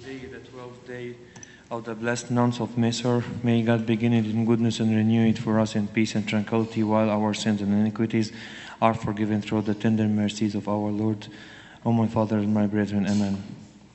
Today, the 12th day of the blessed month of Mesor, may God begin it in goodness and renew it for us in peace and tranquility, while our sins and iniquities are forgiven through the tender mercies of our Lord. O my Father and my brethren, Amen.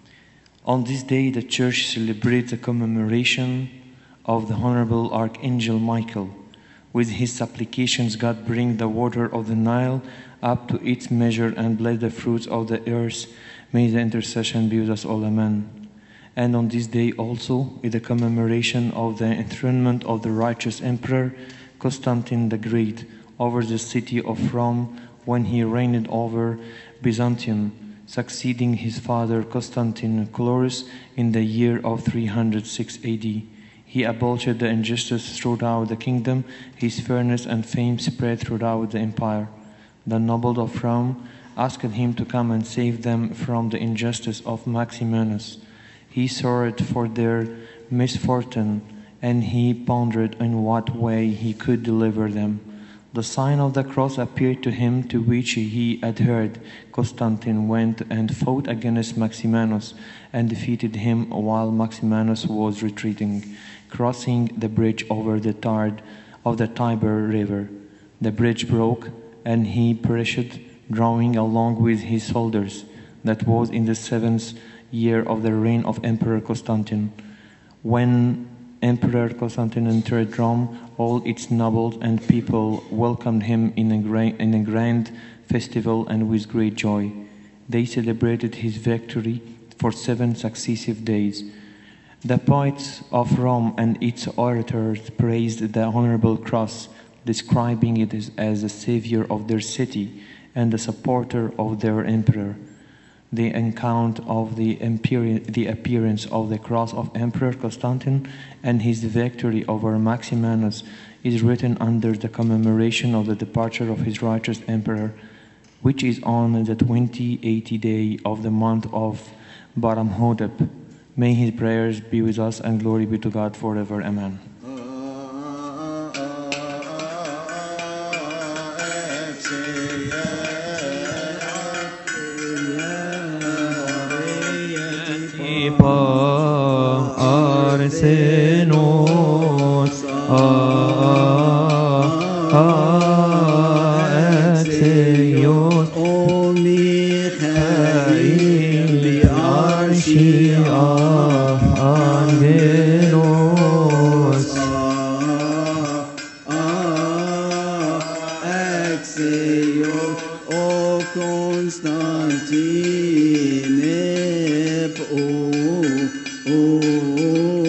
On this day, the Church celebrates the commemoration of the Honorable Archangel Michael. With his supplications, God bring the water of the Nile up to its measure and bless the fruits of the earth. May the intercession be with us all, Amen. And on this day also is the commemoration of the enthronement of the righteous Emperor Constantine the Great over the city of Rome when he reigned over Byzantium, succeeding his father Constantine Chlorus in the year of 306 AD. He abolished the injustice throughout the kingdom. His fairness and fame spread throughout the empire. The nobles of Rome asked him to come and save them from the injustice of Maximinus. He sorrowed for their misfortune, and he pondered in what way he could deliver them. The sign of the cross appeared to him, to which he adhered. Constantine went and fought against Maximinus and defeated him while Maximinus was retreating, crossing the bridge over the Tiber River. The bridge broke, and he perished, drowning along with his soldiers. That was in the 7th year of the reign of Emperor Constantine. When Emperor Constantine entered Rome, all its nobles and people welcomed him in a grand festival and with great joy. They celebrated his victory for 7 successive days. The poets of Rome and its orators praised the honorable cross, describing it as the savior of their city and the supporter of their emperor. The account of the appearance of the cross of Emperor Constantine and his victory over Maximinus is written under the commemoration of the departure of his righteous emperor, which is on the 28th day of the month of Baramhodep. May his prayers be with us, and glory be to God forever. Amen. Arsenos Axios O Michael Archie Angelos Axios O Constantine O